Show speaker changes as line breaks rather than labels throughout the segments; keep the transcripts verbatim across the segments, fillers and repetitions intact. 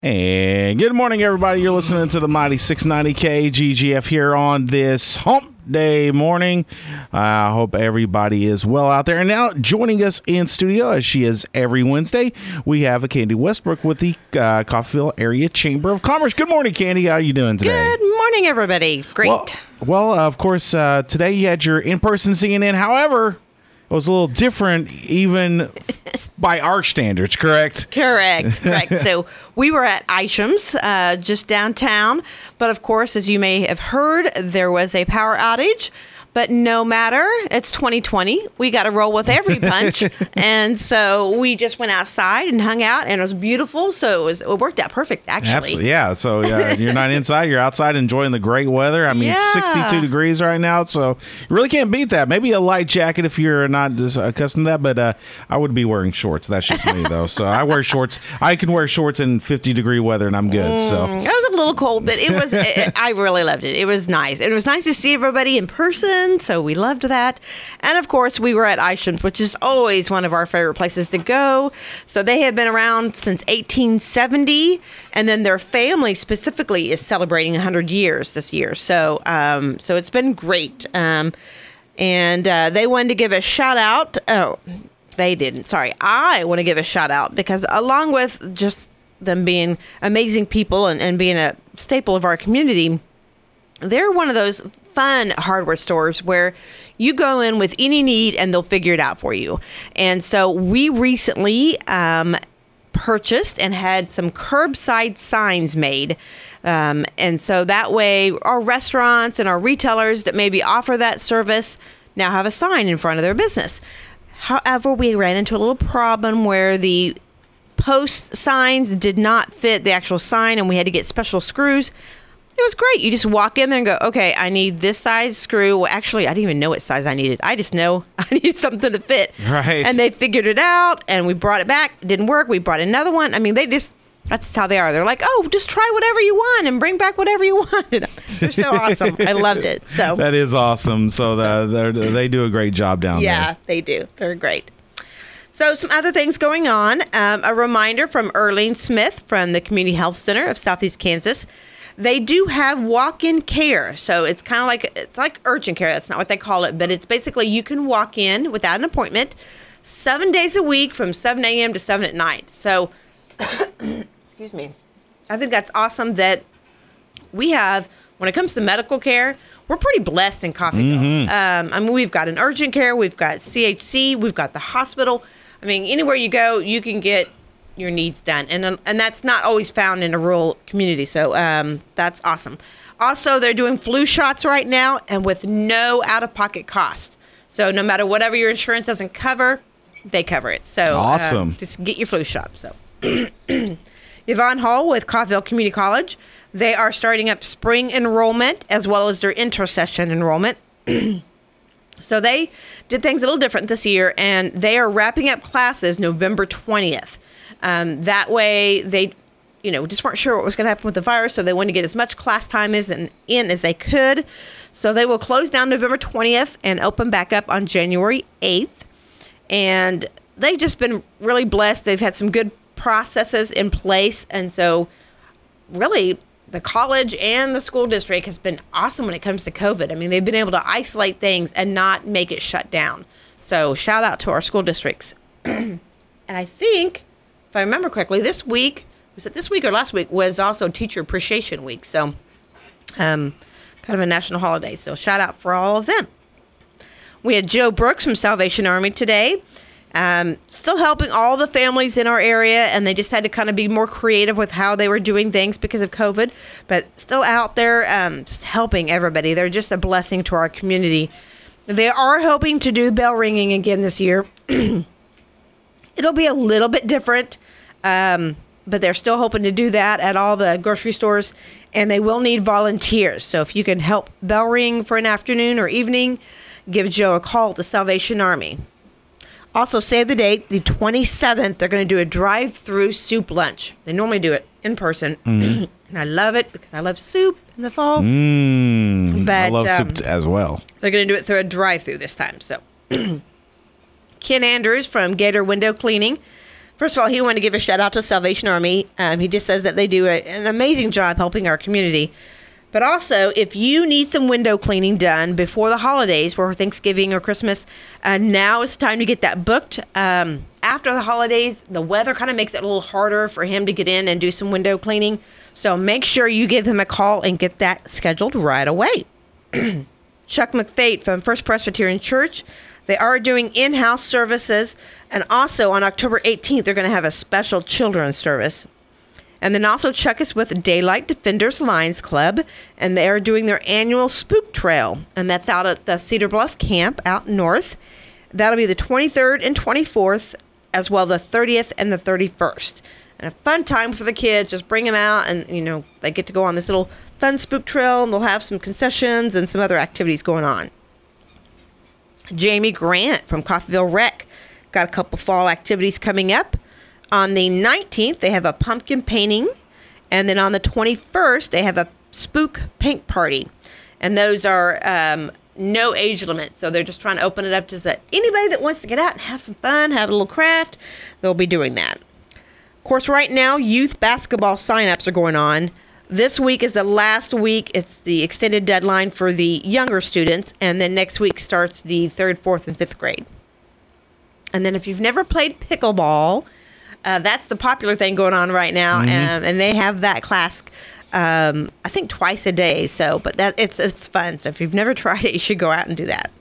And good morning, everybody. You're listening to the Mighty six ninety K G G F here on this hump day morning. I uh, hope everybody is well out there. And now joining us in studio, as she is every Wednesday, we have a Candy Westbrook with the uh, Coffeyville Area Chamber of Commerce. Good morning, Candy. How are you doing today?
Good morning, everybody. Great.
Well, well uh, of course, uh, today you had your in-person C N N. However, it was a little different, even by our standards, correct?
Correct, correct. So we were at Isham's, uh, just downtown. But of course, as you may have heard, there was a power outage. But no matter, it's twenty twenty. We got to roll with every punch. And so we just went outside and hung out, and it was beautiful. So it was it worked out perfect, actually.
Absolutely, yeah. So uh, you're not inside, you're outside enjoying the great weather. I mean,
yeah.
It's sixty-two degrees right now, so you really can't beat that. Maybe a light jacket if you're not accustomed to that, but uh, I would be wearing shorts. That's just me, though. So I wear shorts. I can wear shorts in fifty degree weather, and I'm good. So
mm, it was a little cold, but it was. it, I really loved it. It was nice. And it was nice to see everybody in person. So we loved that. And of course, we were at Isham's, which is always one of our favorite places to go. So they have been around since eighteen seventy. And then their family specifically is celebrating one hundred years this year. So um, so it's been great. Um, and uh, they wanted to give a shout out. Oh, they didn't. Sorry. I want to give a shout out because along with just them being amazing people and, and being a staple of our community, they're one of those fun hardware stores where you go in with any need and they'll figure it out for you. And so we recently um, purchased and had some curbside signs made. Um, and so that way our restaurants and our retailers that maybe offer that service now have a sign in front of their business. However, we ran into a little problem where the post signs did not fit the actual sign and we had to get special screws. It was great. You just walk in there and go, okay, I need this size screw. Well, actually, I didn't even know what size I needed. I just know I needed something to fit.
Right.
And they figured it out, and we brought it back. It didn't work. We brought another one. I mean, they just, that's how they are. They're like, oh, just try whatever you want and bring back whatever you want. They're so awesome. I loved it. So
that is awesome. So, so. The, they do a great job down
yeah,
there.
Yeah, they do. They're great. So some other things going on. Um, a reminder from Earlene Smith from the Community Health Center of Southeast Kansas. They do have walk-in care. So it's kind of like, it's like urgent care. That's not what they call it. But it's basically you can walk in without an appointment seven days a week from seven a.m. to seven at night. So, excuse me. I think that's awesome that we have, when it comes to medical care, we're pretty blessed in Coffeyville. Mm-hmm. Um, I mean, we've got an urgent care. We've got C H C. We've got the hospital. I mean, anywhere you go, you can get your needs done. And and that's not always found in a rural community. So um, that's awesome. Also, they're doing flu shots right now and with no out-of-pocket cost. So no matter whatever your insurance doesn't cover, they cover it. So
awesome.
Uh, just get your flu shot. So Yvonne Hall with Coffeyville Community College. They are starting up spring enrollment as well as their intersession enrollment. So they did things a little different this year, and they are wrapping up classes November twentieth. Um, that way, they, you know, just weren't sure what was going to happen with the virus, so they wanted to get as much class time as in, in as they could. So they will close down November twentieth and open back up on January eighth. And they've just been really blessed. They've had some good processes in place, and so really the college and the school district has been awesome when it comes to COVID. I mean, they've been able to isolate things and not make it shut down. So shout out to our school districts. And I think, if I remember correctly, this week, was it this week or last week, was also Teacher Appreciation Week. So um, kind of a national holiday. So shout out for all of them. We had Joe Brooks from Salvation Army today. Um, still helping all the families in our area, and they just had to kind of be more creative with how they were doing things because of COVID, but still out there um, just helping everybody. They're just a blessing to our community. They are hoping to do bell ringing again this year. It'll be a little bit different, um, but they're still hoping to do that at all the grocery stores, and they will need volunteers. So if you can help bell ring for an afternoon or evening, give Joe a call at the Salvation Army. Also, save the date, the twenty-seventh, they're going to do a drive-through soup lunch. They normally do it in person. Mm-hmm. And I love it because I love soup in the fall.
Mm,
but,
I love
um,
soup as well.
They're going to do it through a drive-through this time. So, Ken Andrews from Gator Window Cleaning First of all, he wanted to give a shout out to Salvation Army. Um, he just says that they do a, an amazing job helping our community. But also, if you need some window cleaning done before the holidays, for Thanksgiving or Christmas, uh, now is the time to get that booked. Um, after the holidays, the weather kind of makes it a little harder for him to get in and do some window cleaning. So make sure you give him a call and get that scheduled right away. Chuck McFate from First Presbyterian Church. They are doing in-house services. And also on October eighteenth, they're going to have a special children's service. And then also Chuck is with Daylight Defenders Lions Club. And they are doing their annual Spook Trail. And that's out at the Cedar Bluff Camp out north. That'll be the twenty-third and twenty-fourth, as well the thirtieth and the thirty-first. And a fun time for the kids. Just bring them out and, you know, they get to go on this little fun spook trail, and they'll have some concessions and some other activities going on. Jamie Grant from Coffeyville Rec got a couple fall activities coming up. On the nineteenth, they have a pumpkin painting. And then on the twenty-first, they have a spook paint party. And those are um, no age limit. So they're just trying to open it up to that anybody that wants to get out and have some fun, have a little craft, they'll be doing that. Of course, right now, youth basketball signups are going on. This week is the last week. It's the extended deadline for the younger students. And then next week starts the third, fourth, and fifth grade. And then if you've never played pickleball, uh, that's the popular thing going on right now. Mm-hmm. Um, and they have that class, um, I think, twice a day. So, but that it's it's fun. So if you've never tried it, you should go out and do that.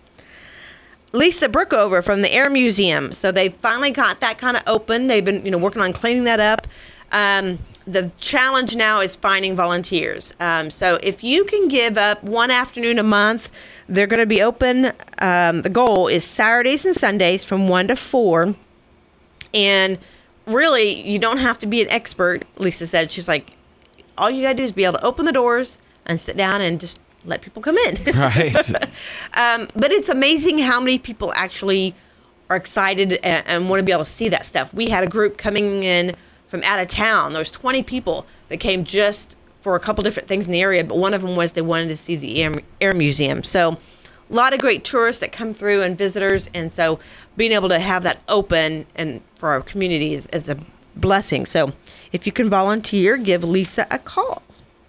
Lisa Brookover from the Air Museum. So they finally got that kind of open. They've been, you know, working on cleaning that up. Um, the challenge now is finding volunteers. Um, so if you can give up one afternoon a month, they're going to be open. Um, the goal is Saturdays and Sundays from one to four. And really, you don't have to be an expert, Lisa said. She's like, all you got to do is be able to open the doors and sit down and just let people come in.
Right.
um, but it's amazing how many people actually are excited and, and want to be able to see that stuff. We had a group coming in from out of town. There was twenty people that came just for a couple different things in the area, but one of them was they wanted to see the Air, Air Museum. So a lot of great tourists that come through and visitors. And so being able to have that open and for our community is, is a blessing. So if you can volunteer, give Lisa a call.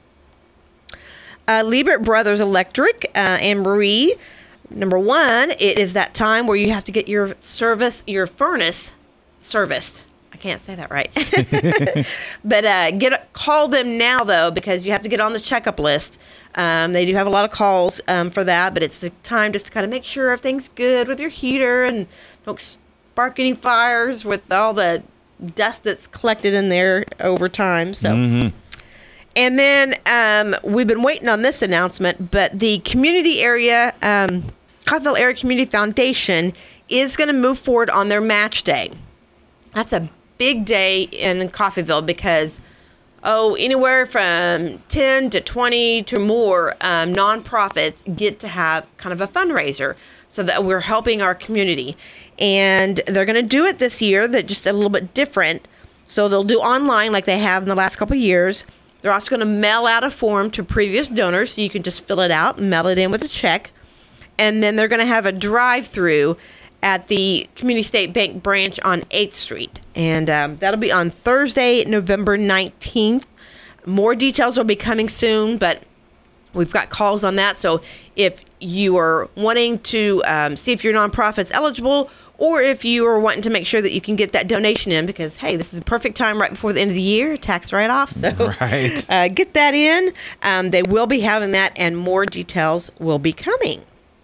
Uh, Liebert Brothers Electric, uh, Anne Marie. Number one, it is that time where you have to get your service, your furnace serviced. I can't say that right. But uh, get call them now, though, because you have to get on the checkup list. Um, they do have a lot of calls um, for that, but it's the time just to kind of make sure everything's good with your heater and don't spark any fires with all the dust that's collected in there over time. So. Mm-hmm. And then um, we've been waiting on this announcement, but the community area, um, Coffeyville Area Community Foundation, is going to move forward on their match day. That's a big day in Coffeyville because, oh, anywhere from ten to twenty to more um, nonprofits get to have kind of a fundraiser so that we're helping our community. And they're going to do it this year, that just a little bit different. So they'll do online like they have in the last couple of years. They're also going to mail out a form to previous donors so you can just fill it out and mail it in with a check. And then they're going to have a drive-through at the Community State Bank branch on eighth street. And um, that'll be on Thursday, November nineteenth. More details will be coming soon, but we've got calls on that. So if you are wanting to um, see if your nonprofit's eligible, or if you are wanting to make sure that you can get that donation in, because, hey, this is a perfect time right before the end of the year, tax write-off. So
right.
uh, get that in. Um, they will be having that, and more details will be coming.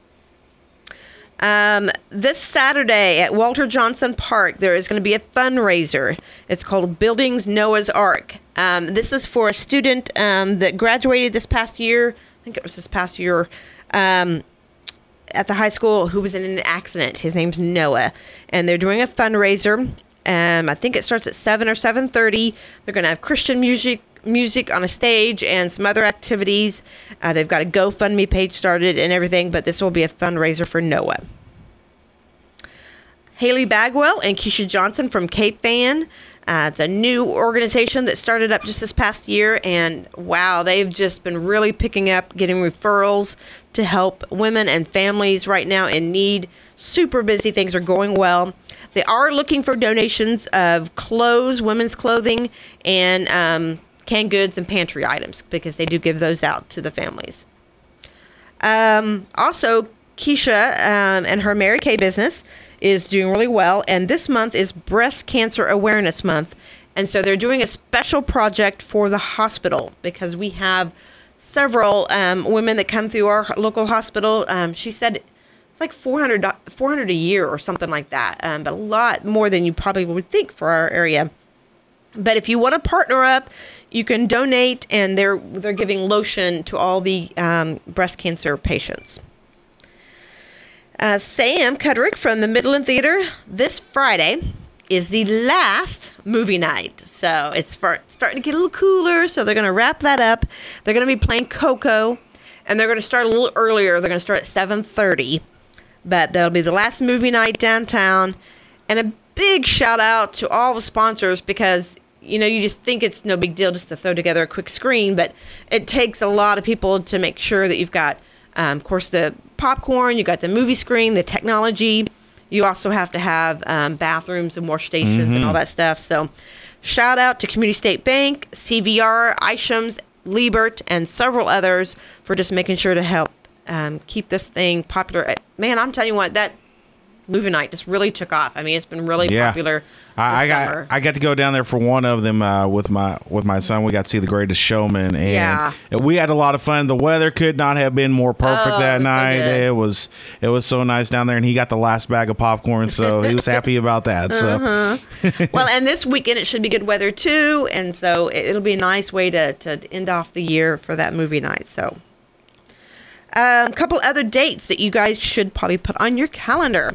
Um, this Saturday at Walter Johnson Park, there is going to be a fundraiser. It's called Buildings Noah's Ark. Um, this is for a student um, that graduated this past year. I think it was this past year. Um, at the high school who was in an accident. His name's Noah. And they're doing a fundraiser. Um, I think it starts at seven or seven thirty. They're going to have Christian music music on a stage and some other activities. Uh, they've got a GoFundMe page started and everything, but this will be a fundraiser for Noah. Haley Bagwell and Keisha Johnson from Cape Fan. Uh, it's a new organization that started up just this past year, and wow, they've just been really picking up, getting referrals to help women and families right now in need. Super busy. Things are going well. They are looking for donations of clothes, women's clothing, and um, canned goods and pantry items, because they do give those out to the families. Um, also, Keisha um, and her Mary Kay business is doing really well, and this month is Breast Cancer Awareness Month, and so they're doing a special project for the hospital, because we have several um, women that come through our local hospital. Um, she said it's like four hundred, four hundred a year or something like that, um, but a lot more than you probably would think for our area. But if you want to partner up, you can donate, and they're they're giving lotion to all the um, breast cancer patients. Uh, Sam Kudrick from the Midland Theater, this Friday is the last movie night. So it's for, starting to get a little cooler, so they're going to wrap that up. They're going to be playing Coco, and they're going to start a little earlier. They're going to start at seven thirty. But that'll be the last movie night downtown. And a big shout out to all the sponsors, because you know, you just think it's no big deal just to throw together a quick screen, but it takes a lot of people to make sure that you've got, um, of course, the popcorn, you got the movie screen, the technology. You also have to have um, bathrooms and wash stations mm-hmm. and all that stuff. So shout out to Community State Bank, C V R, Ishams, Liebert, and several others for just making sure to help um, keep this thing popular. Man, I'm telling you what, that movie night just really took off. I mean, it's been really
yeah.
popular.
I, I got
summer.
I got to go down there for one of them uh, with my with my son. We got to see The Greatest Showman, and
yeah.
we had a lot of fun. The weather could not have been more perfect
oh,
that
it
night.
So
it was it was so nice down there, and he got the last bag of popcorn, so he was happy about that. So,
uh-huh. Well, and this weekend it should be good weather too, and so it, it'll be a nice way to to end off the year for that movie night. So, a um, couple other dates that you guys should probably put on your calendar.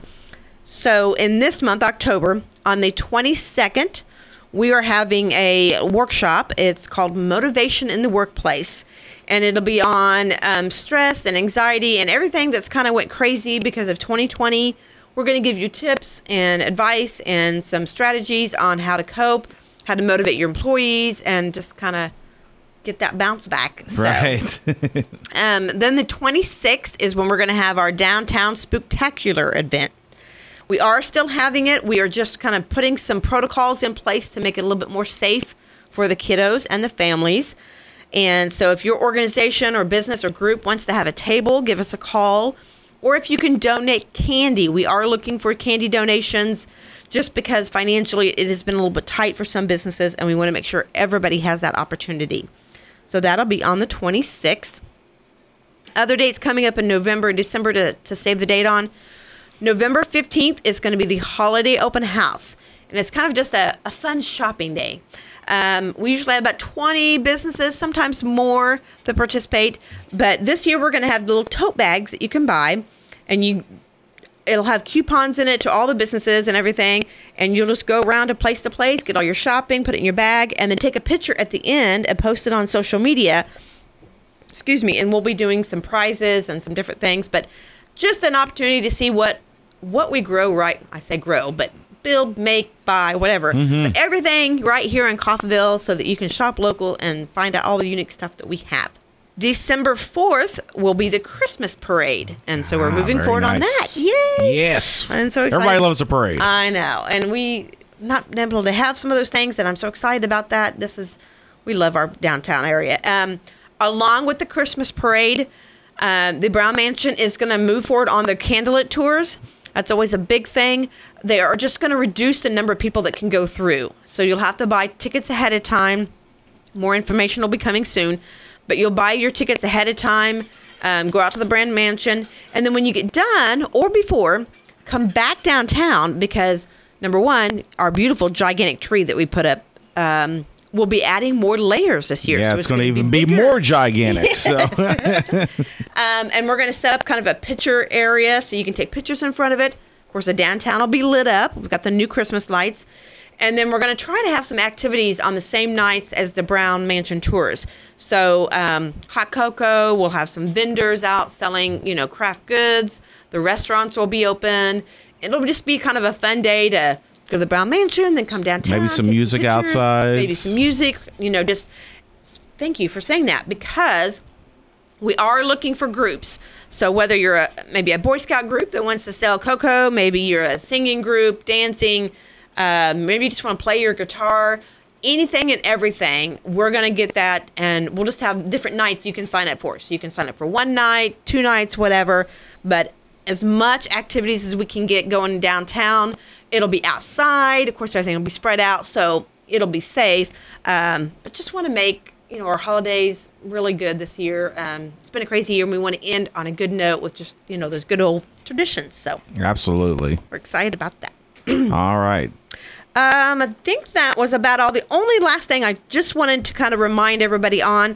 So in this month, October, on the twenty-second, we are having a workshop. It's called Motivation in the Workplace. And it'll be on um, stress and anxiety and everything that's kind of went crazy because of twenty twenty. We're going to give you tips and advice and some strategies on how to cope, how to motivate your employees, and just kind of get that bounce back. So,
right.
um, then the twenty-sixth is when we're going to have our Downtown Spooktacular event. We are still having it. We are just kind of putting some protocols in place to make it a little bit more safe for the kiddos and the families. And so if your organization or business or group wants to have a table, give us a call. Or if you can donate candy, we are looking for candy donations just because financially it has been a little bit tight for some businesses, and we want to make sure everybody has that opportunity. So that'll be on the twenty-sixth. Other dates coming up in November and December to, to save the date on. November fifteenth is going to be the holiday open house, and it's kind of just a, a fun shopping day. Um, we usually have about twenty businesses, sometimes more, that participate, but this year we're going to have little tote bags that you can buy, and you it'll have coupons in it to all the businesses and everything, and you'll just go around to place to place, get all your shopping, put it in your bag, and then take a picture at the end and post it on social media. Excuse me, and we'll be doing some prizes and some different things, but just an opportunity to see what what we grow, right? I say grow, but build, make, buy, whatever. Mm-hmm. But everything right here in Coffeyville so that you can shop local and find out all the unique stuff that we have. December fourth will be the Christmas parade. And so we're ah, moving forward nice. on that. Yay!
Yes.
I'm so excited.
Everybody loves a parade.
I know. And we not been able to have some of those things, and I'm so excited about that. This is, we love our downtown area. Um, along with the Christmas parade, um, the Brown Mansion is going to move forward on their candlelit tours. That's always a big thing. They are just going to reduce the number of people that can go through. So you'll have to buy tickets ahead of time. More information will be coming soon. But you'll buy your tickets ahead of time, um, go out to the Brown Mansion, and then when you get done or before, come back downtown because, number one, our beautiful gigantic tree that we put up, um, we'll be adding more layers this year.
Yeah,
so
it's, it's going to even
be,
be more gigantic. So,
um, and we're going to set up kind of a picture area so you can take pictures in front of it. Of course, the downtown will be lit up. We've got the new Christmas lights. And then we're going to try to have some activities on the same nights as the Brown Mansion tours. So um, hot cocoa, we'll have some vendors out selling, you know, craft goods. The restaurants will be open. It'll just be kind of a fun day to go to the Brown Mansion, then come downtown.
Maybe some music
pictures,
outside.
Maybe some music, you know, just thank you for saying that because we are looking for groups. So whether you're a maybe a Boy Scout group that wants to sell cocoa, maybe you're a singing group, dancing, uh, maybe you just want to play your guitar, anything and everything, we're going to get that, and we'll just have different nights you can sign up for. So you can sign up for one night, two nights, whatever, but as much activities as we can get going downtown. It'll be outside. Of course, everything will be spread out, so it'll be safe. Um, but just want to make, you know, our holidays really good this year. Um, it's been a crazy year, and we want to end on a good note with just, you know, those good old traditions. So
absolutely,
we're excited about that.
All right.
Um, I think that was about all. The only last thing I just wanted to kind of remind everybody on,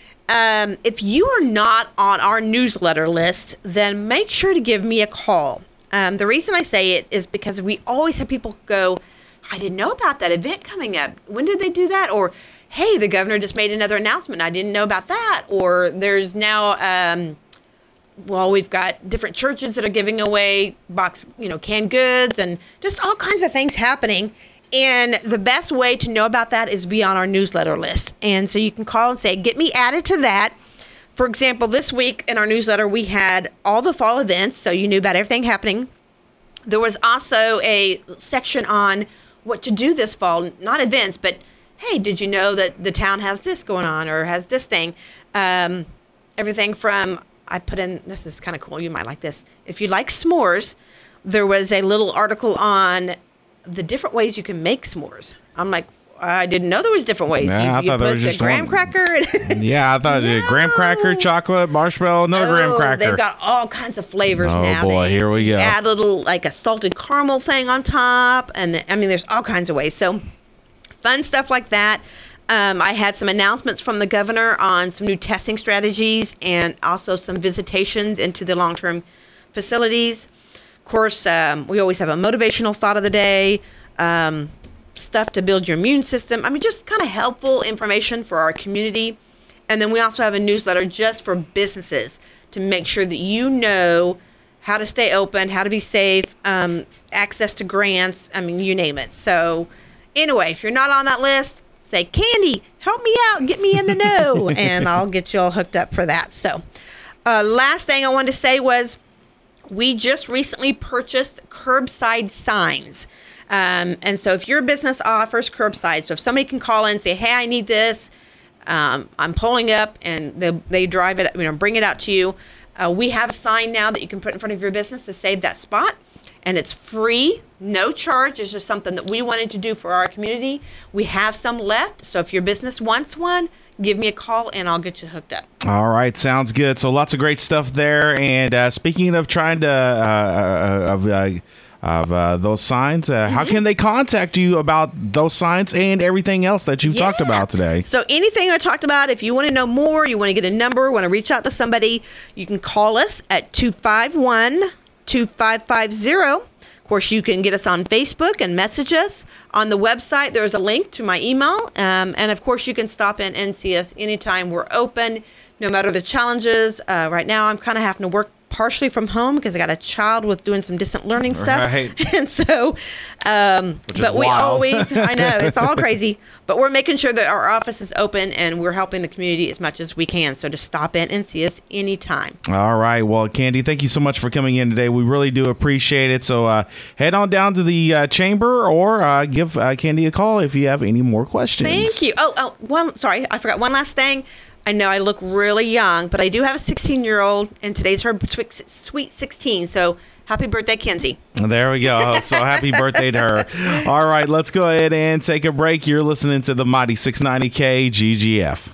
um, if you are not on our newsletter list, then make sure to give me a call. Um, the reason I say it is because we always have people go, I didn't know about that event coming up. When did they do that? Or, hey, the governor just made another announcement. I didn't know about that. Or there's now, um, well, we've got different churches that are giving away box, you know, canned goods and just all kinds of things happening. And the best way to know about that is be on our newsletter list. And so you can call and say, get me added to that. For example, this week in our newsletter, we had all the fall events, so you knew about everything happening. There was also a section on what to do this fall, not events, but hey, did you know that the town has this going on or has this thing? Um, everything from, I put in, this is kind of cool, you might like this. If you like s'mores, there was a little article on the different ways you can make s'mores. I'm like, I didn't know there was different ways.
Yeah,
you,
I
you
thought there
put
was
the
just
graham
one.
cracker. And
Yeah, I thought
No.
it was graham cracker, chocolate, marshmallow, another graham
Oh,
cracker.
They've got all kinds of flavors
Oh,
now.
boy, here we go.
Add a little, like a salted caramel thing on top. And the, I mean, there's all kinds of ways. So fun stuff like that. Um, I had some announcements from the governor on some new testing strategies and also some visitations into the long-term facilities. Of course, um, we always have a motivational thought of the day, um, stuff to build your immune system. I mean, just kind of helpful information for our community. And then we also have a newsletter just for businesses to make sure that you know how to stay open, how to be safe, um, access to grants. I mean, you name it. So anyway, if you're not on that list, say, Candy, help me out, get me in the know, and I'll get you all hooked up for that. So uh, last thing I wanted to say was we just recently purchased curbside signs. Um, and so if your business offers curbside, so if somebody can call in and say, hey, I need this, um, I'm pulling up, and they, they drive it, you know, bring it out to you. Uh, we have a sign now that you can put in front of your business to save that spot. And it's free, no charge. It's just something that we wanted to do for our community. We have some left. So if your business wants one, give me a call and I'll get you hooked up.
All right, sounds good. So lots of great stuff there. And uh, speaking of trying to uh, uh, of uh, of uh, those signs, uh, mm-hmm. how can they contact you about those signs and everything else that you've
yeah.
talked about today?
So anything I talked about, if you want to know more, you want to get a number, want to reach out to somebody, you can call us at two five one, two five five zero. Of course, you can get us on Facebook and message us. On the website, there's a link to my email. Um, and of course, you can stop in and see us anytime. We're open, no matter the challenges. Uh, right now, I'm kind of having to work partially from home because I got a child with doing some distant learning stuff.
Right.
And so, um, but we
wild.
always, I know, it's all crazy, but we're making sure that our office is open and we're helping the community as much as we can. So just stop in and see us anytime.
All right. Well, Candy, thank you so much for coming in today. We really do appreciate it. So uh, head on down to the uh, chamber or uh, give uh, Candy a call if you have any more questions.
Thank you. Oh, oh, one, sorry, I forgot one last thing. I know I look really young, but I do have a sixteen-year-old, and today's her sweet sixteen. So happy birthday, Kenzie.
There we go. So happy birthday to her. All right, let's go ahead and take a break. You're listening to the Mighty six ninety K G G F.